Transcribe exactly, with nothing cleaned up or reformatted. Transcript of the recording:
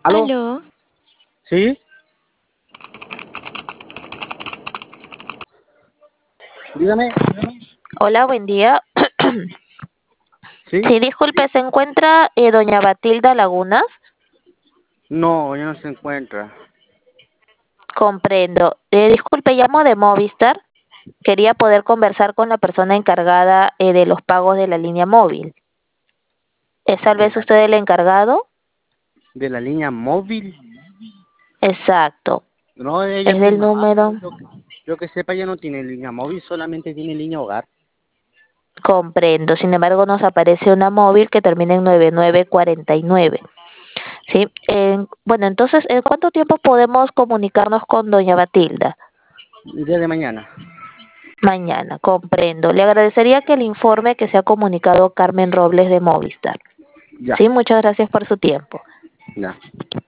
¿Aló? Aló, ¿Sí? Dígame. hola, buen día. ¿Sí? Sí, disculpe, ¿se encuentra eh, doña Batilda Lagunas? No, ya no se encuentra. Comprendo. Eh, disculpe, llamo de Movistar. Quería poder conversar con la persona encargada eh, de los pagos de la línea móvil. ¿Es tal ¿De vez la, usted el encargado? de la línea móvil? Exacto. No, ella Es del misma. Ah, número. yo, que- yo que sepa, ella no tiene línea móvil, solamente tiene línea hogar. Comprendo. Sin embargo, nos aparece una móvil que termina en nueve nueve cuarenta y nueve. Sí. En- bueno, entonces, ¿en cuánto tiempo podemos comunicarnos con doña Batilda? El día de mañana. Mañana, comprendo. Le agradecería que el informe que se ha comunicado Carmen Robles de Movistar. Ya, Sí, muchas gracias por su tiempo. ya.